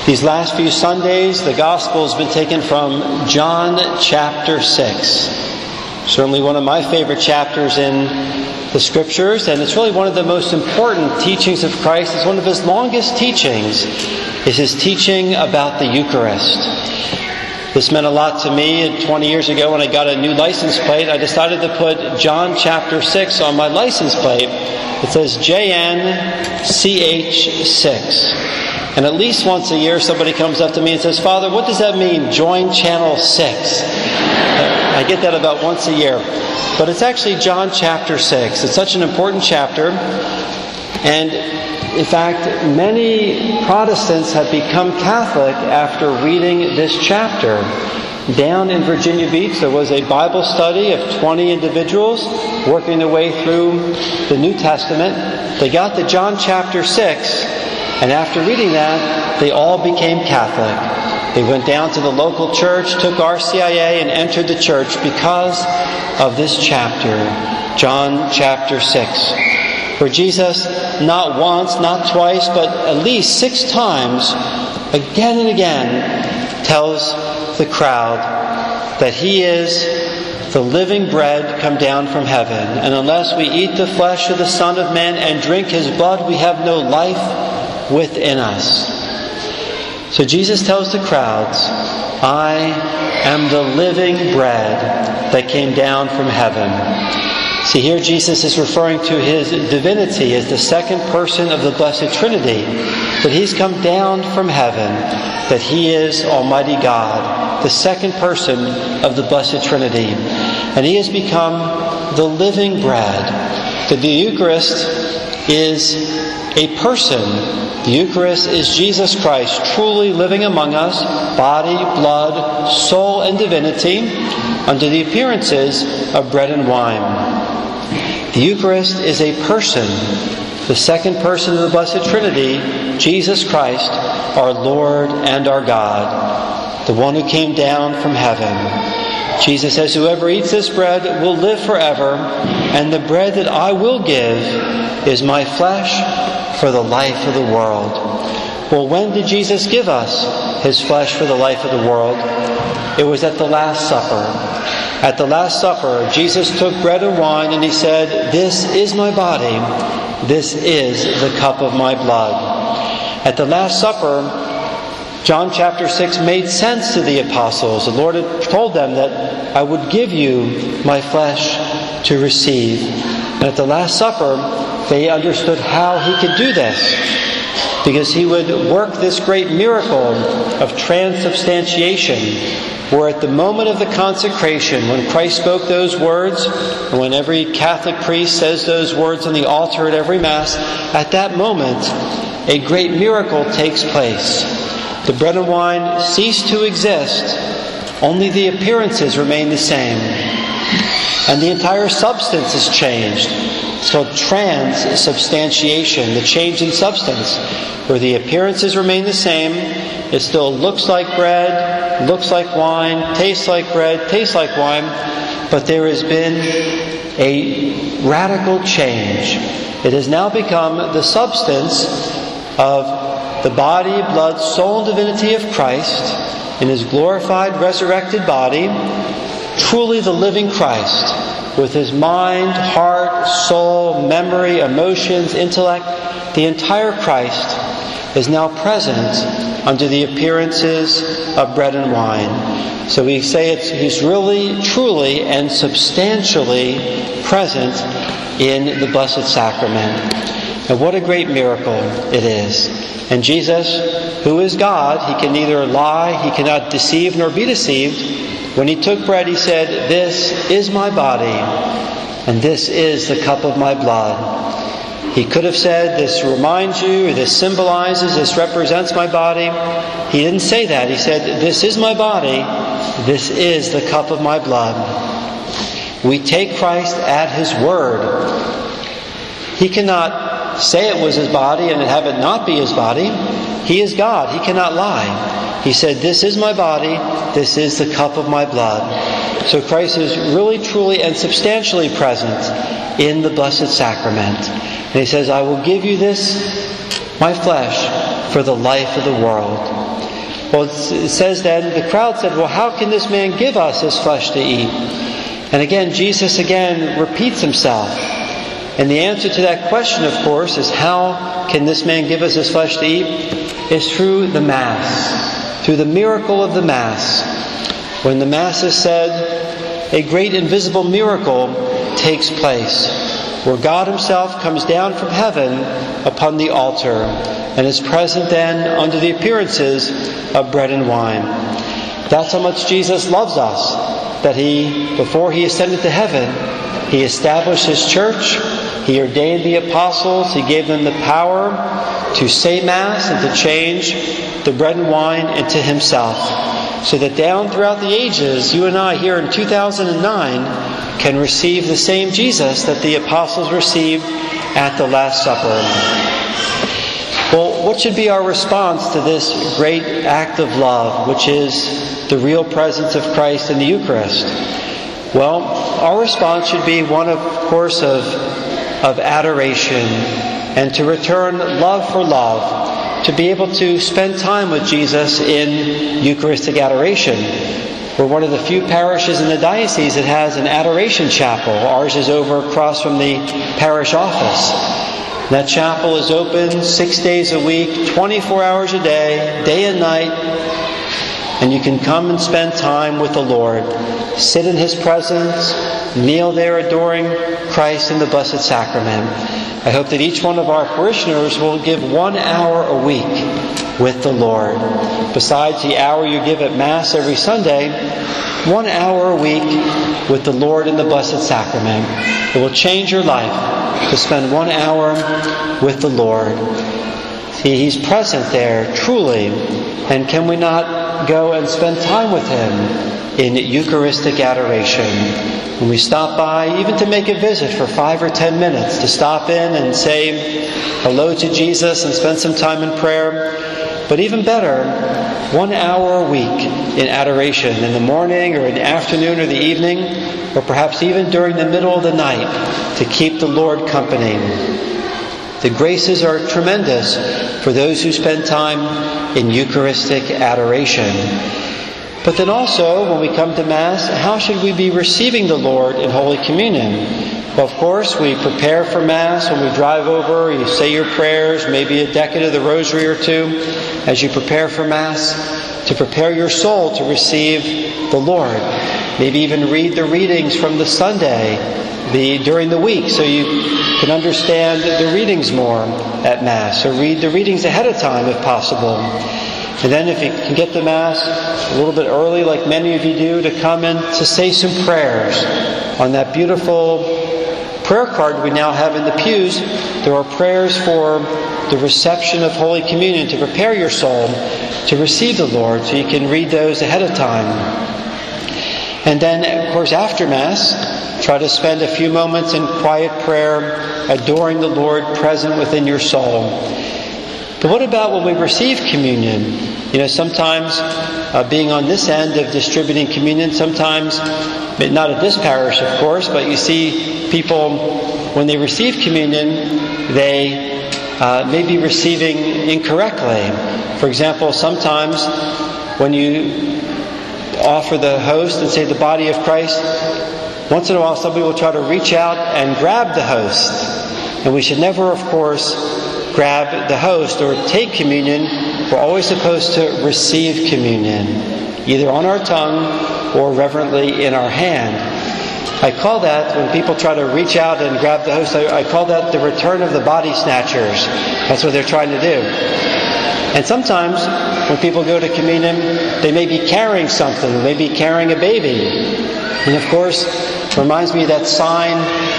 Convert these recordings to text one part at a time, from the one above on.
These last few Sundays, the Gospel has been taken from John chapter 6. Certainly one of my favorite chapters in the Scriptures, and it's really one of the most important teachings of Christ. It's one of His longest teachings, is His teaching about the Eucharist. This meant a lot to me 20 years ago when I got a new license plate. I decided to put John chapter 6 on my license plate. It says JNCH6. And at least once a year somebody comes up to me and says, "Father, what does that mean, join channel 6? I get that about once a year. But it's actually John chapter 6. It's such an important chapter. And in fact, many Protestants have become Catholic after reading this chapter. Down in Virginia Beach, there was a Bible study of 20 individuals working their way through the New Testament. They got to John chapter 6, and after reading that, they all became Catholic. They went down to the local church, took RCIA, and entered the church because of this chapter, John chapter 6, where Jesus, not once, not twice, but at least 6 times, again and again, tells the crowd that He is the living bread come down from heaven. And unless we eat the flesh of the Son of Man and drink His blood, we have no life within us. So Jesus tells the crowds, "I am the living bread that came down from heaven." See, here Jesus is referring to His divinity as the second person of the Blessed Trinity, that He's come down from heaven, that He is Almighty God, the second person of the Blessed Trinity. And He has become the living bread. That the Eucharist is a person. The Eucharist is Jesus Christ truly living among us, body, blood, soul, and divinity, under the appearances of bread and wine. The Eucharist is a person, the second person of the Blessed Trinity, Jesus Christ, our Lord and our God, the one who came down from heaven. Jesus says, "Whoever eats this bread will live forever, and the bread that I will give is my flesh for the life of the world." Well, when did Jesus give us His flesh for the life of the world? It was at the Last Supper. At the Last Supper, Jesus took bread and wine and He said, "This is my body. This is the cup of my blood." At the Last Supper, John chapter 6 made sense to the apostles. The Lord had told them that I would give you my flesh to receive. And at the Last Supper, they understood how He could do this, because He would work this great miracle of transubstantiation, where at the moment of the consecration, when Christ spoke those words, and when every Catholic priest says those words on the altar at every Mass, at that moment, a great miracle takes place. The bread and wine cease to exist, only the appearances remain the same. And the entire substance is changed. It's called transubstantiation, the change in substance, where the appearances remain the same. It still looks like bread, looks like wine, tastes like bread, tastes like wine, but there has been a radical change. It has now become the substance of the body, blood, soul, and divinity of Christ in His glorified, resurrected body, truly the living Christ, with His mind, heart, soul, memory, emotions, intellect. The entire Christ is now present under the appearances of bread and wine. So we say He's really, truly, and substantially present in the Blessed Sacrament. And what a great miracle it is. And Jesus, who is God, He can neither lie, He cannot deceive nor be deceived. When He took bread, He said, "This is my body, and this is the cup of my blood." He could have said, "This reminds you," or "This symbolizes," "This represents my body." He didn't say that. He said, "This is my body, this is the cup of my blood." We take Christ at His word. He cannot say it was His body and have it not be His body. He is God. He cannot lie. He said, "This is my body, this is the cup of my blood." So Christ is really, truly, and substantially present in the Blessed Sacrament. And He says, "I will give you this, my flesh, for the life of the world. Well, it says then, the crowd said, well, how can this man give us his flesh to eat? And again, Jesus repeats himself. And the answer to that question, of course, is how can this man give us his flesh to eat? Is through the Mass, through the miracle of the Mass. When the Mass is said, a great invisible miracle takes place, where God himself comes down from heaven upon the altar and is present then under the appearances of bread and wine. That's how much Jesus loves us, that he, before he ascended to heaven, he established his church, he ordained the apostles, he gave them the power to say Mass and to change the bread and wine into himself. So that down throughout the ages, you and I here in 2009 can receive the same Jesus that the apostles received at the Last Supper. Well, what should be our response to this great act of love, which is the real presence of Christ in the Eucharist? Well, our response should be one, of course, of adoration, and to return love for love, to be able to spend time with Jesus in Eucharistic adoration. We're one of the few parishes in the diocese that has an adoration chapel. Ours is over across from the parish office. That chapel is open 6 days a week, 24 hours a day and night, and you can come and spend time with the Lord. Sit in his presence, kneel there adoring Christ in the Blessed Sacrament. I hope that each one of our parishioners will give 1 hour a week with the Lord. Besides the hour you give at Mass every Sunday, 1 hour a week with the Lord in the Blessed Sacrament. It will change your life to spend 1 hour with the Lord. He's present there, truly. And can we not go and spend time with him in Eucharistic adoration? When we stop by, even to make a visit for 5 or 10 minutes, to stop in and say hello to Jesus and spend some time in prayer. But even better, 1 hour a week in adoration, in the morning or in the afternoon or the evening, or perhaps even during the middle of the night, to keep the Lord company. The graces are tremendous for those who spend time in Eucharistic adoration. But then also, when we come to Mass, how should we be receiving the Lord in Holy Communion? Well, of course, we prepare for Mass. When we drive over, you say your prayers, maybe a decade of the Rosary or two, as you prepare for Mass, to prepare your soul to receive the Lord. Maybe even read the readings from the Sunday during the week, so you can understand the readings more at Mass, or read the readings ahead of time if possible. And then if you can get to Mass a little bit early, like many of you do, to come in to say some prayers. On that beautiful prayer card we now have in the pews, there are prayers for the reception of Holy Communion, to prepare your soul to receive the Lord, so you can read those ahead of time. And then, of course, after Mass, try to spend a few moments in quiet prayer, adoring the Lord present within your soul. But what about when we receive communion? Sometimes being on this end of distributing communion, sometimes, not at this parish, of course, but you see people, when they receive communion, they may be receiving incorrectly. For example, sometimes when you offer the host and say the body of Christ, once in a while somebody will try to reach out and grab the host. And we should never, of course, grab the host or take communion. We're always supposed to receive communion, either on our tongue or reverently in our hand. I call that, when people try to reach out and grab the host, I call that the return of the body snatchers. That's what they're trying to do. And sometimes when people go to communion, they may be carrying something. They may be carrying a baby. And of course, it reminds me of that sign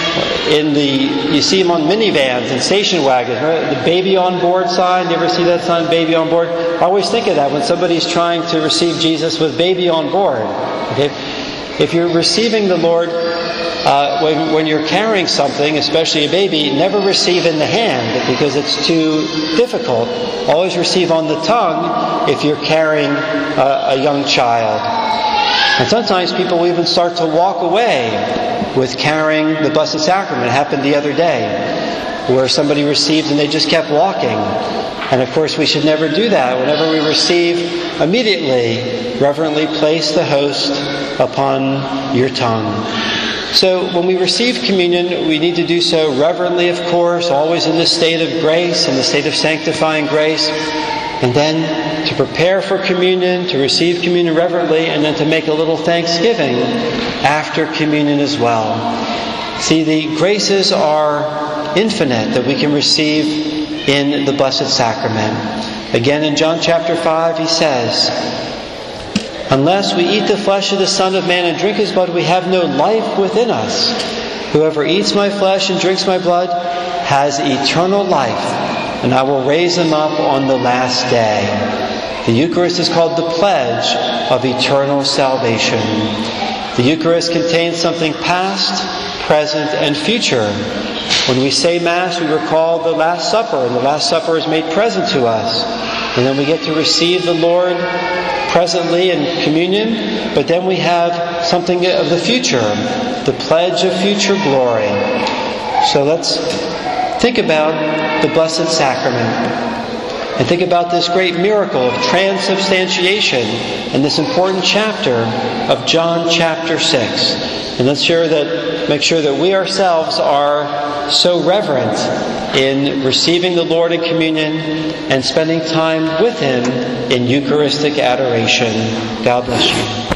you see them on minivans and station wagons, right? The baby on board sign. You ever see that sign, baby on board? I always think of that when somebody's trying to receive Jesus with baby on board. Okay? If you're receiving the Lord, when you're carrying something, especially a baby, never receive in the hand because it's too difficult. Always receive on the tongue if you're carrying a young child. And sometimes people will even start to walk away with carrying the Blessed Sacrament. It happened the other day. where somebody received and they just kept walking. And of course, we should never do that. Whenever we receive, immediately, reverently place the host upon your tongue. So when we receive communion, we need to do so reverently, of course, always in the state of grace, in the state of sanctifying grace. And then to prepare for communion, to receive communion reverently, and then to make a little thanksgiving after communion as well. See, the graces are infinite that we can receive in the Blessed Sacrament. Again, in John chapter 5, he says, "Unless we eat the flesh of the Son of Man and drink his blood, we have no life within us. Whoever eats my flesh and drinks my blood has eternal life, and I will raise him up on the last day." The Eucharist is called the pledge of eternal salvation. The Eucharist contains something past, present, and future. When we say Mass, we recall the Last Supper, and the Last Supper is made present to us. And then we get to receive the Lord presently in communion, but then we have something of the future, the pledge of future glory. So let's think about the Blessed Sacrament and think about this great miracle of transubstantiation in this important chapter of John chapter 6. And let's make sure that we ourselves are so reverent in receiving the Lord in communion and spending time with Him in Eucharistic adoration. God bless you.